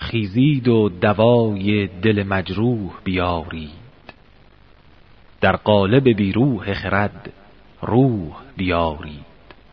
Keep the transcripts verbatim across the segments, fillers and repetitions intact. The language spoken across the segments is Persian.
خیزید و دوای دل مجروح بیارید، در قالب بیروح خرد روح بیارید.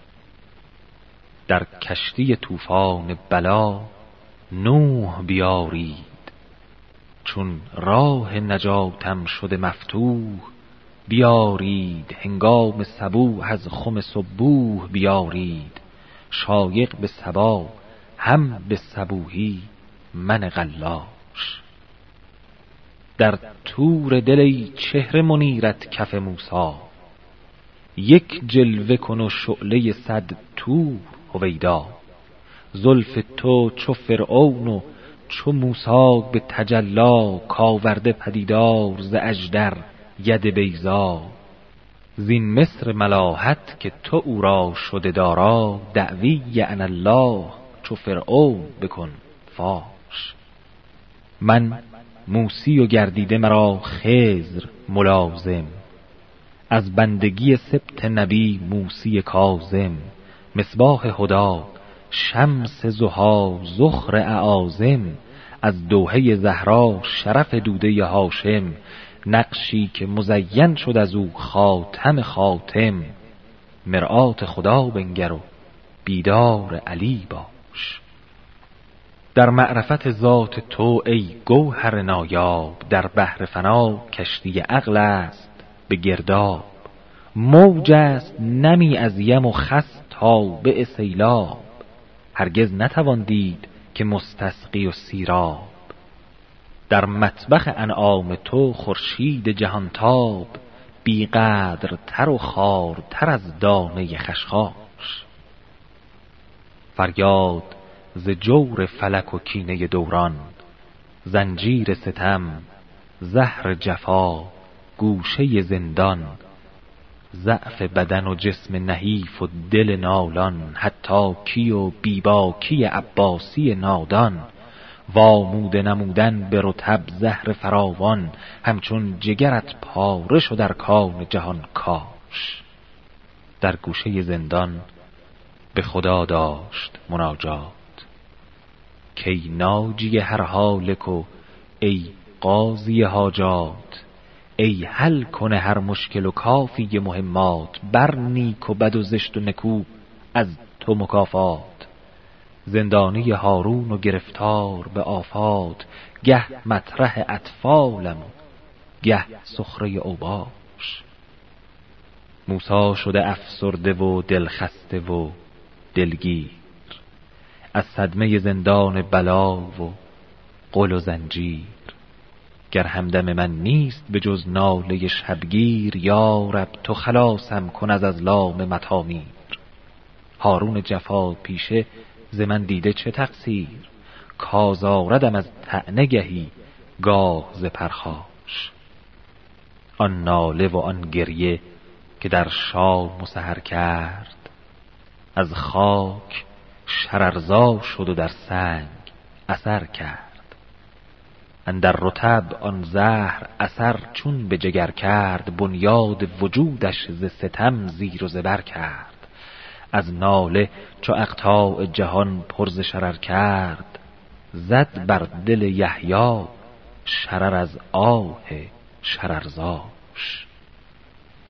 در کشتی طوفان بلا نوح بیارید، چون راه نجاتم شده مفتوح بیارید. هنگام صبوح از خم صبوح بیارید، شایق به صبا هم به صبوحی من قلاش. در تور دل ای چهره منیرت کف موسی، یک جلوه کن و شعله صد تور هویدا. زلف تو چو فرعون و چو موسی به تجلا، کاورده پدیدار ز اژدر ید بیضا. زین مصر ملاحت که تو او را شده دارا، دعوی انا الله چو فرعون بکن فاش. من موسی و گردیده مرا خضر ملازم، از بندگی سبط نبی موسی کاظم. مصباح هدی شمس ضحی ذخر اعاظم، از دوحه زهرا شرف دوده هاشم. نقشی که مزین شد از او خاتم خاتم، مرآت خدا بنگر و بیدار علی باش. در معرفت ذات تو ای گوهر نایاب، در بحر فنا کشتی عقل است به گرداب. موج است نمی از یم و خس تابع سیلاب، هرگز نتوان دید که مستسقی و سیراب. در مطبخ انعام تو خورشید جهانتاب، بی قدر تر و خوارتر از دانه خشخاش. فریاد ز جور فلک و کینه دوران، زنجیر ستم زهر جفا گوشه زندان. ضعف بدن و جسم نحیف و دل نالان، حتی کی و بیباکی عباسی نادان. واموده نمودن به رطب زهر فراوان، همچون جگرت پاره شد در کان جهان کاش. در گوشه زندان به خدا داشت مناجات، کی ناجی هر هالک و ای قاضی حاجات. ای حل کنه هر مشکل و کافی مهمات، بر نیک و بد و زشت و نکو از تو مکافات. زندانی هارون و گرفتار به آفات، گه مطرح اطفالم و گه سخره اوباش. موسی شده افسرده و دلخسته و دلگیر، از صدمه زندان بلا و قل و زنجیر. گر همدم من نیست به جز ناله شبگیر، یا رب تو خلاصم کن از ازلام مطامیر. هارون جفا پیشه ز من دیده چه تقصیر، کازاردم از طعنه گهی گاه ز پرخاش. آن ناله و آن گریه که در شام و سحر کرد، از خاک شررزا شد و در سنگ اثر کرد. اندر رطب آن زهر اثر چون به جگر کرد، بنیاد وجودش ز ستم زیر و زبر کرد. از ناله چو اقطاع جهان پر ز شرر کرد، زد بر دل یحیی شرر از آه شررزاش.